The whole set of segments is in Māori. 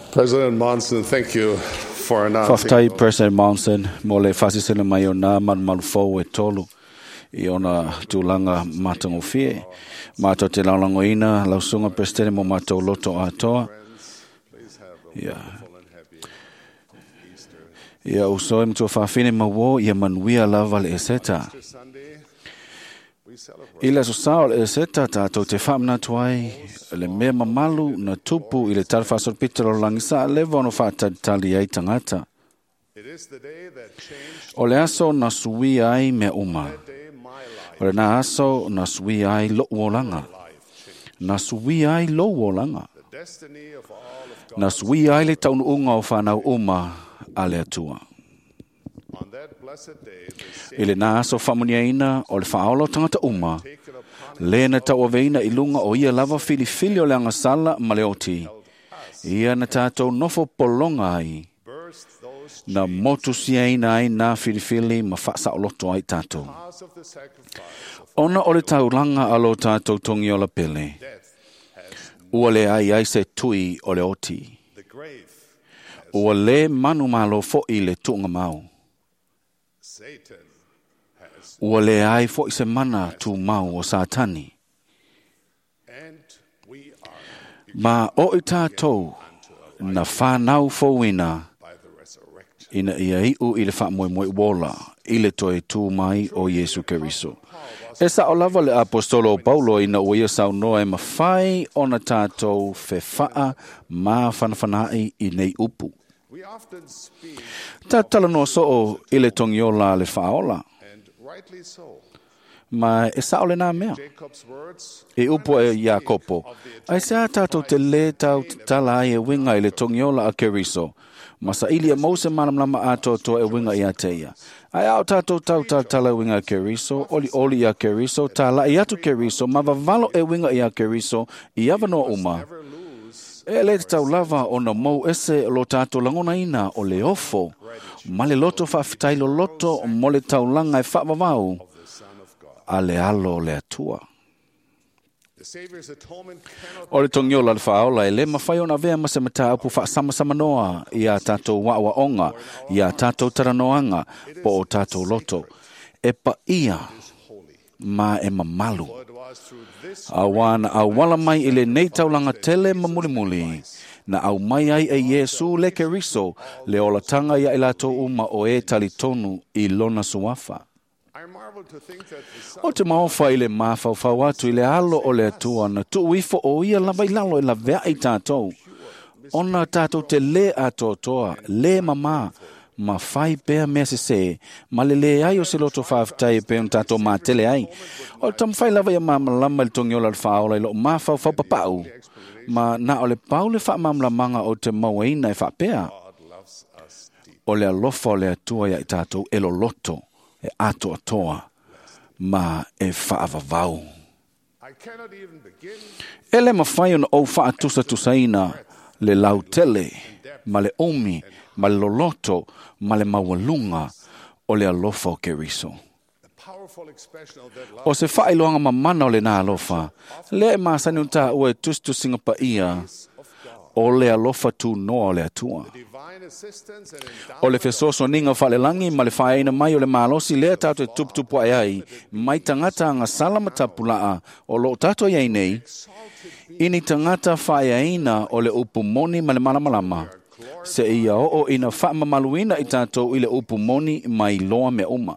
President Monson, thank you for announcing. Whaftai President Monson, mo le whasisena mai o nā manmalufou e tolu I ona tūlanga mātango fie. Mātou te laulangoina, lausunga President mo mātou loto atoa. Ia usoe mtua whawhine mawo, ia manuia lava le eseta. Ila so sao le eseta tātou te whamna tuai, le mea mamalu na tupu I le tarwhasor pitero langisa, le vono whatatali ai tangata. O le aso na sui ai mea uma. O le na aso na sui ai lo uolanga. Na sui ai lo uolanga. Na sui ai le taunu unga o whanau uma a le atua. I le na aso whamuniaina o le whaolo tangata uma. Le na tau aveina I lunga o ia lava filifili o le angasala ma le oti. Ia na tātou nofo polonga ai. Na motu siaina ai na filifili ma whasa o loto ai tātou. Ona o le tauranga alo tātou tongi o la pele. Ua le ai se tui o le oti. Ua le manu malo fo I le tuunga mau. Ua le ai fo I se mana tu mau o Satani. Ma o I tātou na whanau fo wina ina ia iu I le whamoe wola I le toe tū mai o Yesu Keriso. E sa o lava le apostolo Paulo ina uia sau noa e mawhai o na tātou whewhaa ma whanawhanai I nei upu. Ta tala noa so o I le tongiola le whaola. Ma e sa o le nā mea. E upu e Iakopo. Ai sa tātou te le tau tala ai e winga I le tongiola a Keriso. Masa ili a mose malamlama ato to e winga I ateia. Ai au tātou tau tala winga Keriso, oli a Keriso, tala I atu Keriso, ma vavalo e winga I a Keriso, I avano uma. E le tau lava o na mou ese lo tātou langona ina o le ofo, ma le loto whawhitai lo loto mo le tau langa e whawavau, a le alo le atua. O le tongiola le whaola e le mawhai ona vea mase mata upu whaasama noa I a tātou wawa onga, I a tātou taranoanga po o tātou loto. E pa ia ma e mamalu. Awana au wala mai I le nei taulanga tele mamulimuli. Na au mai ai e Yesu le Keriso le olatanga ia I latou uma o e talitonu I lona suafa. O te maofa I le mawhawhau atu I le alo o le atua na tuuifo o ia lava I lalo I la vea I tātou. Ona tātou te le atotoa, le mama, ma whai pēr mea se, ma le ai o se loto whawhtai pēr tātou ma tele ai. O tam whai lava ia mamalama le tongiola le whaola I lo mawhawhau papau. Ma na o le pau le whamamlamanga o te mauaina I whapea. O le alofa o le atua ia I tātou e lo loto. E ato atoa, ma e whaavavau. E le mawhai ona o whaatusa tusaina, le lautele, ma le omi, ma le loloto, ma le mawalunga, o le alofa o Keriso. O se whaailoanga mamana o le nā alofa, le e māsani unta ua e tustusinga pa ia, o le alofa tu noa o le atua. O le fesoso ninga whale langi ma le whaeina mai o le malosi lea tātou e tuputupu ai ai, mai tangata anga salama tapulaa o lo tātou ai nei, ini tangata whaeina o le upumoni ma le malamalama, se ia o ina whaamamaluina I tātou I le upumoni mai loa me uma.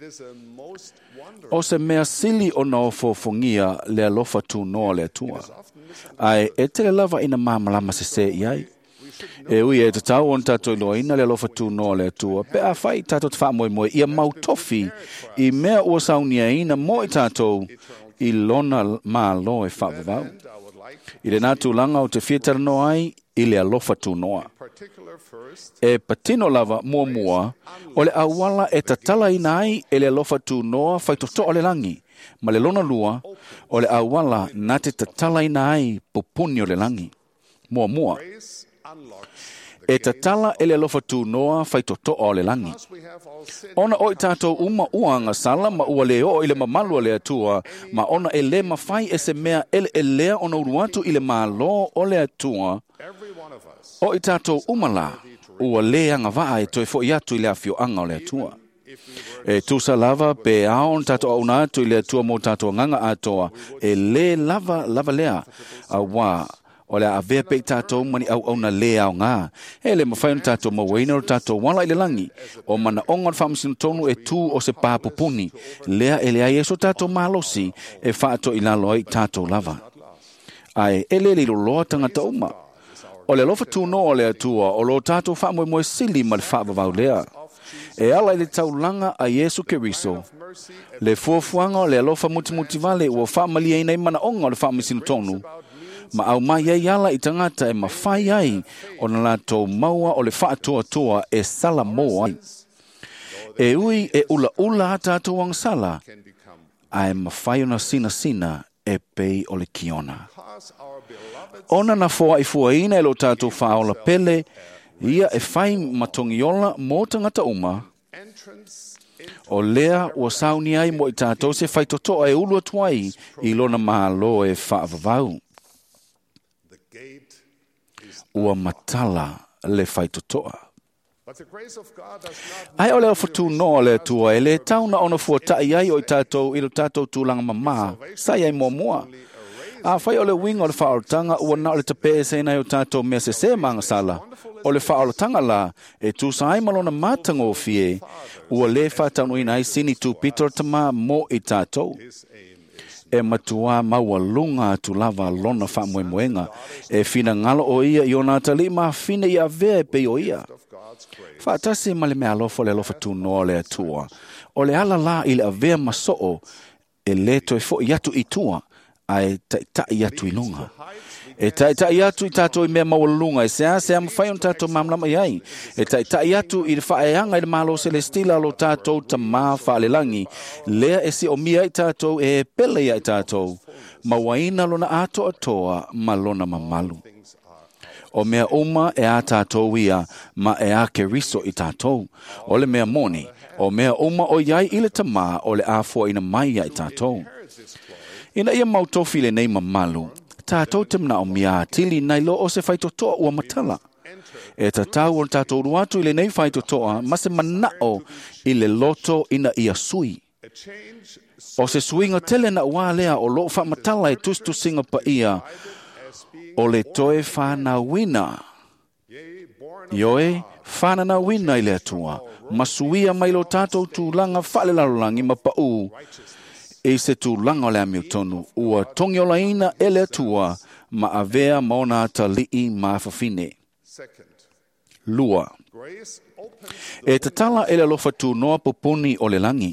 O se mea sili o na ofofongia le alofa tu noa le atua. Ai e tele lava ina mamalama se iai. E ui e te tau on tātou loina le alofa tu noa le atua. Pe a whai tātou te whaamoe ia mautofi I mea ua saunia ina mo I tātou I lona maa lo e whaavavau. I le nātu langa o te whietara no ai I le alofa tu noa. E patino lava mua o le awala e tatala ina ai e le alofa tu noa whaitoto o le langi. Ma le lona lua o le awala na te tatala ina ai pupuni o le langi. Mua. E tatala e le alofa tu noa whaitoto o le langi. Ona o I tātou uma uanga sala ma ua leo I le mamalu le atua, ma ona e le mawhai e se mea ele e lea ona uruatu I le malo o le atua, O I tātou umala, ua lea ngawaa e toi fo i atu I lea fio anga o lea tua. E tusa lava pe aon tātou au nā atu I lea tua mō tātou nganga atoa, e le lava lea, a wā, o lea a vea pe tātou mani au na lea au ngā. E le mawhainu tātou mawaina o tātou wala I le langi, o mana ongon whamasinu tonu e tū o se pāpupuni, lea e lea Yesu tātou malosi, e whaato I lalo ai tātou lava. Ai, e le lilo loa tangata uma. O le lofa tūno o lea tua, o lo tātou whaamoe sili ma le whaavavau lea. E ala I le taulanga a Yesu Keriso. Le fuafuanga o le alofa mutimuti vale ua whaamalia ina I mana onga o le whaamisinu tonu. Ma au mai ai ala I tangata e mawhai ai o na lātou maua o le whaatoa e sala mo ai. E ui e ula tātou ang sala, a e mawhai o na sina e pei o le kiona. Ona na foa I fuaina e lo tātou whaola pele, ia e whai matongiola mō tangata uma, o lea ua sauni ai mo I tātou se whai totoa e ulua tuai I lona mahalo e whaavavau. Ua matala le whai totoa. Ai o leo whatu noa le tua e le tauna ona fuatai ai o I tātou ilo tātou tūlanga mamā, sai ai mua. A whai o le winga o le whaolotanga ua na o le tape e sena o tātou mea se manga sala. O le whaolotanga la, e tūsa ai malona mātanga o fie, ua le whātau ina ai sini tū Peter tama mo I tātou. E matua maua lunga tu lava lona whamoemoenga, e whina ngalo o ia I o nā tali ma whina I a vea pe o ia. Whaatasi ma le mea lofo le lofa tu noa le atua, o le ala la I le a vea masoo, e le toi fo I atu I tua, ai tai atu I lunga. E tai atu I tātou I mea maua e sea mawhai on tātou mamlama iai. E tai atu I le whaeanga I le malo celestila lo tātou ta maa whaalelangi. Lea e si o mia I tātou e pele I tātou. Mawaina lona ato atoa ma lona mamalu. O mea uma e a tātou ia ma e a Keriso I tātou. O le mea moni. O mea uma o iai I le tama o le afua ina mai I tātou. Ina ia mautofi le nei mamalu. Tātou temna o mia tili nai lo o se whaitotoa ua matala. E tātou o tātou ruatu I le nei whaitotoa ma se manao I le loto ina ia sui. O se suinga tele na ua lea o lo whamatala e tustu singa pa ia o le toe whana wina. Ioe, whana na wina I le atua. Masuia mai lo tātou tūlanga whale larolangi ma pau. E se tūlanga o le amiotonu, ua tongi o laina e le atua, ma avea maona talii ma whawhine. Lua. E tatala e le lofa tūnoa popuni o le langi.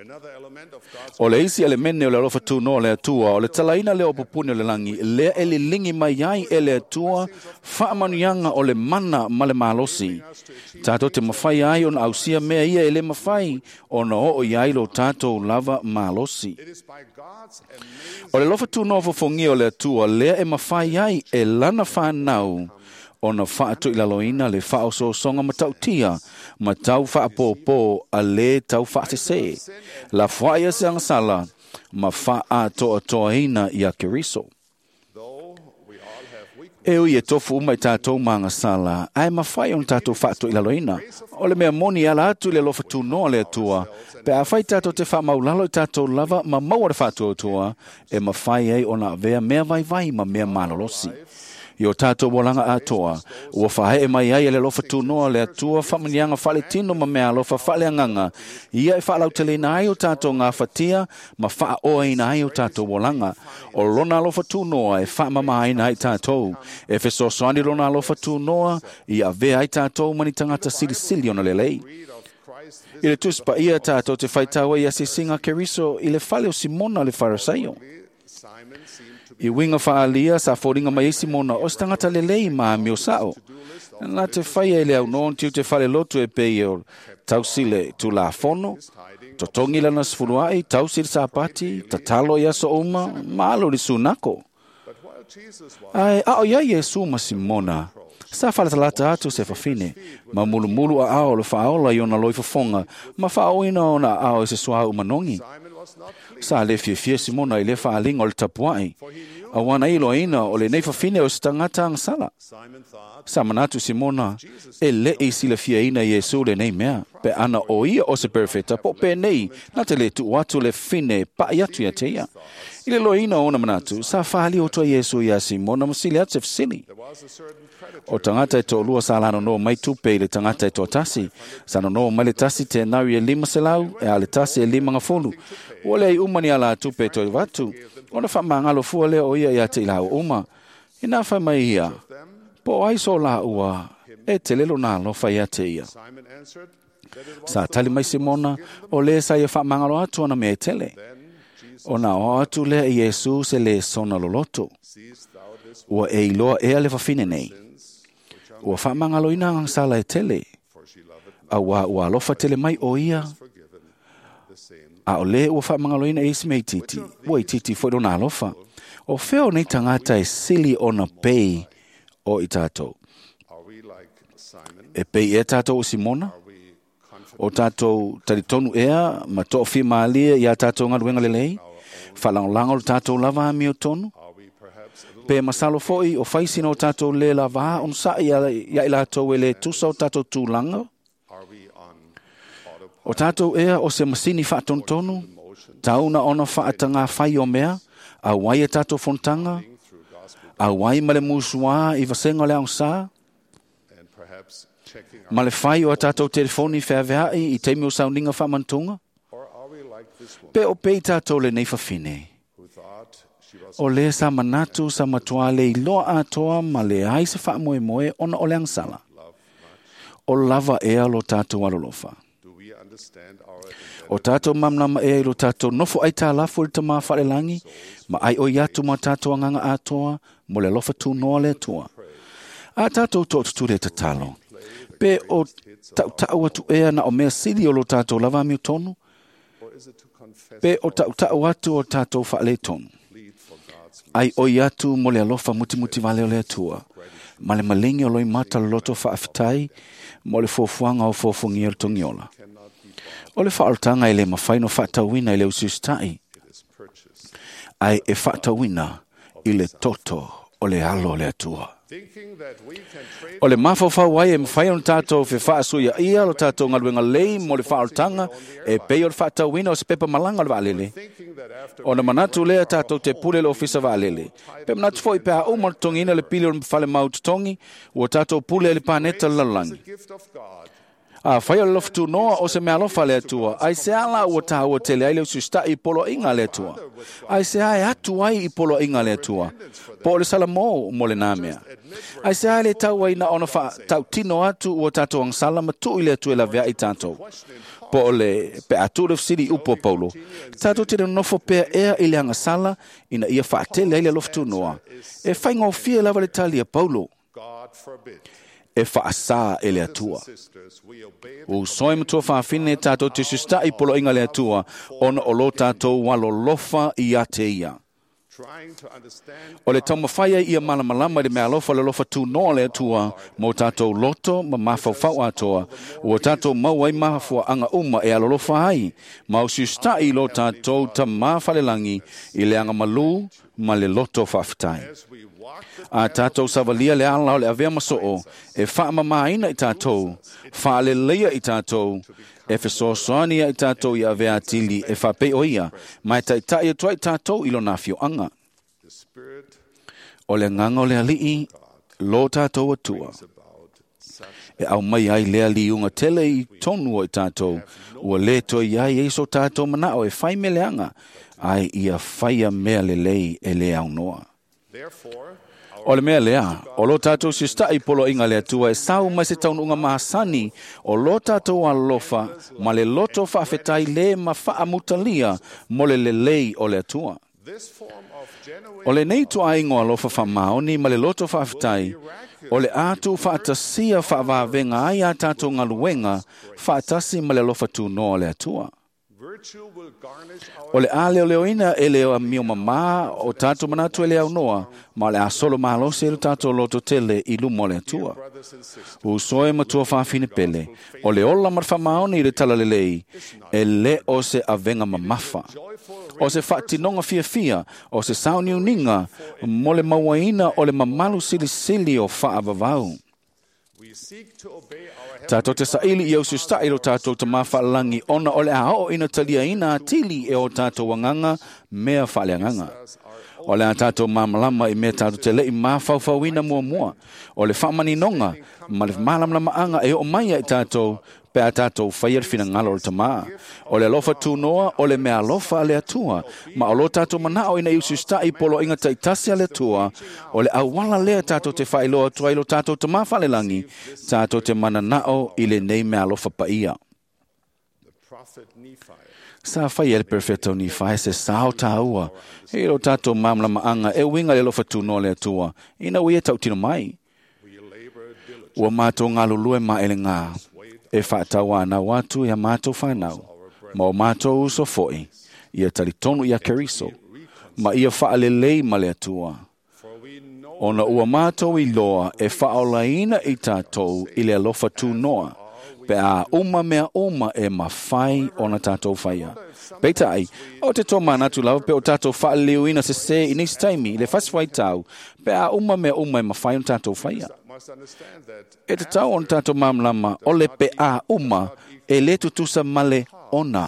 O le isi elemene o le lofa tūnoa o le atua, o le talaina le o popuni o le langi, lea e le lingi mai ai e le atua, whaamanuianga o le mana ma le malosi. Tātou te mawhai ai o na ausia mea ia e le mawhai o na o iai lo tātou lava malosi. O le lofa tūnoa fofongi o le atua, lea e mawhai ai e lana whanau o na whaatu I laloina le whaoso songa matautia, ma tau whaapōpō a le tau whaatese. La whaia se angasala, ma wha toa ina I a Keriso. E ui e tofu uma I tātou mangasala, ai ma whai on tātou whaatu I laloina. O le mea moni ala atu le lofa tūnoa le atua, pe a whai tātou te wha maulalo I tātou lava ma maua le whaatu atua, e ma whai ei o na vea mea vai ma mea malolosi. Yo tātou bolanga atoa, ua whahe e mai ai le lofa tūnoa le atua whamanianga whale tino ma mea lofa whale anganga. Ia e whalau tele na ai o tātou ngā whatia, ma wha oa ina ai o tātou bolanga. O lona lofa tūnoa e wha mama ina ai tātou. E wheso soani lona lofa tūnoa, ia vea ai tātou mani tangata sili ona lelei. I le tuspa ia tātou te whaitaua ia se singa Keriso I le whale o Simona le Farisaio. I winga whaalia sa whoringa mai Simona o stangata lelei ma mi o sao. Nā te whaia I le au non tiu te whale lotu e pei o tausile tu la fono, to tongi lana sfuruai, tausile sapati, tatalo ia so uma, malo li sunako. Ai, ao ia Yesu ma Simona, sa whale talata atu se whawhine, ma mulu a ao le whaola I ona loi whafonga, ma whaoina ona ao se sua umanongi. Sa le fie Simona I le whaalinga o le tapuai. Awana ilo ina o le neifa fine o stangata ang sala. Sa manatu Simona e le i sila fia ina Yesu le nei mea. Pe ana o ia o se perfecta po pe nei na te le tu watu le fine pa iatu ia te ia. Ile lo ina ona manatu sa fahali o toa Yesu ia Simona masili atu se fisili. O tangata e to lua sa lano no mai tupe i le tangata e to tasi. Sa no mai le tasi te nau e 5 selau e a le tasi e 5 ngafolu. O le ai umani ala tupe to i watu. Ona wha mangalo fua le o ia ia te ilau uma. Ina wha mai ia. Po ai so la ua e te lelo nā lofa ia te ia. Sa tali mai Simona o le sa ia wha mangalo atu ana mea tele. O na o atu lea i Yesu se le sona loloto. Ua e iloa ea le whawhine nei. Ua wha mangalo ina ang sala e tele. A ua alofa tele mai o ia. A o le ua wha mangalo ina e isi mei titi. Ua i titi fwero na alofa. O wheo nei tangata e sili o na pei o i tātou. E pei e tātou o Simona. O tātou taritonu ea ma toa whi maalia i a tātou ngaruenga lelei. Whalangolango o tātou lava mi o tonu. Pe masalo foi o faisina o tātou le lava on sa ia i lātou e le tusa o tātou tūlanga. O tātou ea o se masini whaatontonu. Tauna ona whaatanga whai o mea. A wai e tātou fontanga. A wai male musua i vasenga le ang sa. Male whai o tātou telefoni whea i teimi o sauninga whamantunga. Pe o pei tātou le nei whawhine. O le sa manatu sa matua le iloa atoa ma le aise wha moe moe ona o le angsala. O lava ea lo tātou alolofa. O tātou mamnama ea lo tātou nofo ai tā lafu le tama whare langi, ma ai o iatu ma tātou anganga atoa mo le lofa tū noa le tua. A tātou tō tutu le tatalo. Pe o tau atu ea na o mea sili o lo tātou lava mi tonu. Pe o tau atu o tātou wha le tonu. Ai o iatu mo le alofa muti vale o le atua. Ma le malingi o loi mata loto whaafitai, mo le fofuanga o fofungi o tongiola. O le whaaltanga i le mawhaino whaatawina i le usustai. Ai e whaatawina i le toto o le alo le atua. O le mawhawhau wai e mawhaino tātou fe whaasuia ia lo tātou ngaruenga lei mo le whaaltanga e pei o le whaatawina o se pepa malanga le waalele. O na manatu lea tātou te pule le ofisa waalele. Pe manatu fo i pēa umar tongina le pili o le whale mautu tongi o tātou pule le pāneta lalangi. A whai o loftu noa o se mea lofa le atua. Ai se ala ua tāua tele ai leo susta i polo inga le atua. Ai se ai atu ai i polo inga le atua. Po le salamo mo le nāmea. Ai se ai le tau ai na ona wha tau tino atu ua tātou ang sala ma tu i le atu e la vea i tātou. Po le pe atu le fsiri upo paulo. Tātou tene nofo pea ea i le anga sala ina ia wha tele ai le loftu noa. E whai ngau fia lava le talia paulo. E whaasa e le atua. O soi matua whaafine tātou te susta i polo inga le atua, ona o lo tātou walo lofa i a te ia. O le tau mawhaia ia malamalama le mea lofa le lofa tū noa le atua, mo tātou loto ma mawhawhau atoa, o tātou mauai mahafua anga uma e alo lofa hai, ma o susta i lo tātou ta mawhalelangi i le anga malu ma le loto whaafitai. A tātou savalia le ala o le avea masoo, e whaamamaina i tātou, whaaleleia i tātou, e whesoasoania i tātou i avea atili e whapei o ia, mai tai atua i tātou ilo na whioanga. O le nganga o le alii, lo tātou atua. E au mai ai lea liunga tele i tonu o i tātou, ua le toi ai eiso tātou manao e whai me leanga, ai ia whaia mea lelei e le au noa. O le mea lea, o lo tātou sista i polo inga lea tua e sau mai se taununga mahasani o lo tātou alofa ma le loto whaafetai le ma whaamutalia mo le lei o lea tua. O le nei tua ingo alofa whamaoni ma le loto whaafetai o le atu whaatasia whaavavenga ai a tātou ngaluenga whaatasi ma le alofa tu noa lea tua. O le a leo leoina e leo a mio mamā o tātou manatu e le au noa, ma le a solo mālose e le tātou loto tele i lumo le atua. U soe matua whawhine pele, o le ola marwha maoni i le tala lelei, e le o se avenga mamafa. O se whaatinonga fia, o se sauni uninga, mo le mawaina o le mamalu sili o whaavavau. Tātou te saili i au sustai lo tātou te mawhaalangi ona o le ao ina talia ina atili e o tātou wanganga mea whaaleanganga. O le a tātou mamalama i mea tātou te lei mawhauwhauina mua. O le whamani nonga, ma le malamlama anga e o maia i tātou, pe a tātou whaiar whina ngalo o le tamaa. O le alofa tūnoa, o le mea alofa le atua, ma o lo tātou manao ina i usustai polo inga taitasi le atua, o le awala lea tātou te whailoa tua ilo tātou te mawhalelangi, tātou te mananao i le nei mea alofa paia. Sa whai ele perfeto ni whai se sao tāua, e lo tātou mamlama anga e winga le alofa tūnoa le atua, ina ui e tau tino mai. Ua mātou ngā lulue ma ele ngā. E whaatawa ana watu ia mātou whanau, ma o mātou uso foi, ia talitonu ia keriso, ma ia whaalelei ma le atua. Ona ua mātou i loa e whaolaina i tātou i le alofa tūnoa, pe a uma mea uma e mawhai ona tātou whaia. Peitai, o te tō manatu lau pe o tātou whaaleuina se se i nisi taimi le whaswai tau, pe a uma mea uma e mawhai ona tātou whaia. E te tau on tātou mamlama o le pe a uma e le tutusa male ona.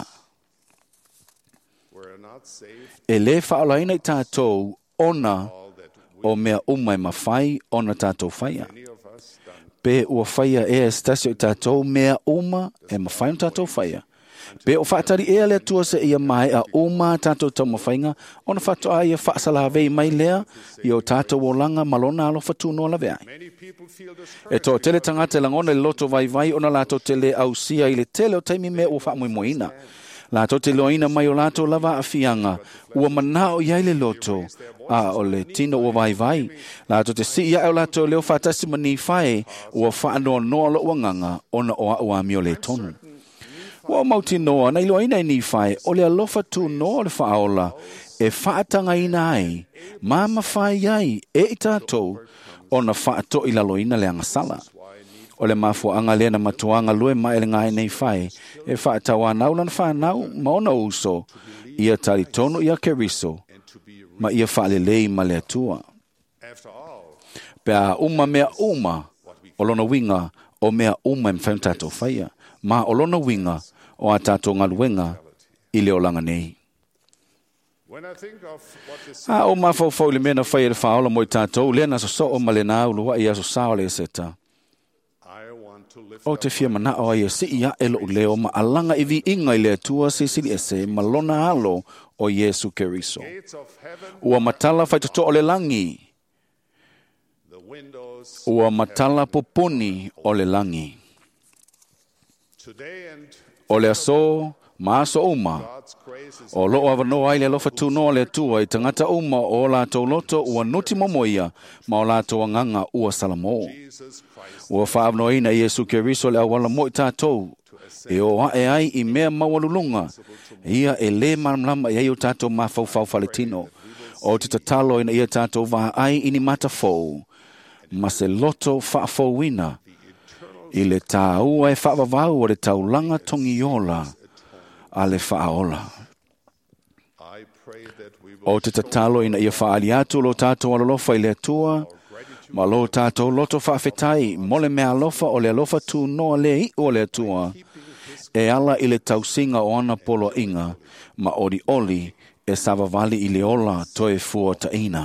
E le whaolaina i tātou ona o mea uma e mawhai ona tātou whaia. Pe ua whaia e estasio i tātou mea uma e mawhai ona tātou whaia. Pe o whaatari ea lea tua se ia mai a uma tātou tau mawhainga, ona whatoa ia whaasalawei mai lea i o tātou o langa malona alofa tūnoa lawe ai. E tō tele tangata langona le loto vai ona lātou tele au sia i le tele o taimi me o whaamoimoina. Lātou te loina mai o lātou lava a fianga, ua manao iai le loto, a o le tino o vai. Lātou te si ia o lātou leo whaatasi mani whae, ua whaanoa noa lo uanganga, ona o a ua mio le tonu. Ua mauti noa, nei loa ina i ni whae, o le alofa tū noa le whaola, e whaatanga ina ai, mama whae iai, e i tātou, o na whaato i lalo ina le angasala. O le mafua anga lena matuanga lue mai le ngai nei whae, e whaatawa nau lana whanau, maona uso, ia tari tonu ia keriso, ma ia whaalelei ma le atua. Pea uma mea uma, o lona winga, o mea uma e mwhauntato whaia, ma o lona winga, o a tātou ngaluenga i leo langa nei. A o mawhau le mena whai e le whaola mo i tātou, lena so o ma le nā ulua i aso sao le seta. O te fia mana o ia si ia e lo leo ma alanga i vi inga i le atua sisili ese ma lona alo o Yesu Keriso. Ua matala whai toto o le langi. Ua matala poponi o le langi. O le aso, maaso uma, o loo avano ai le alofa tūnoa le atua i tangata uma o lātou loto ua nuti momoia ma o lātou anganga ua salamo. Ua whaavano ina Yesu Keriso le awala mo i tātou, e o ae ai i mea mawalulunga, ia e le maramlama i ai o tātou mawhauwhau faletino, o te tatalo ina ia tātou vaha ai ini mata fau, ma se loto whaafauina, i le tāua e whaavavau o le taulanga tongiola a le whaaola. O te tatalo ina ia whaali atu lo tātou alolofa i le atua, ma lo tātou loto whaafetai mo le mea alofa o le alofa tū noa le i o le atua, e ala i le tausinga o ana polo inga, ma ori oli e savavali i le ola toe fua taina.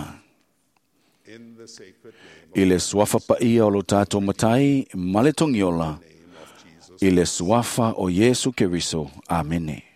I le suafa pa ia o lo tātou matai, ma le tongiola, i le suafa o Yesu Keriso. Amene.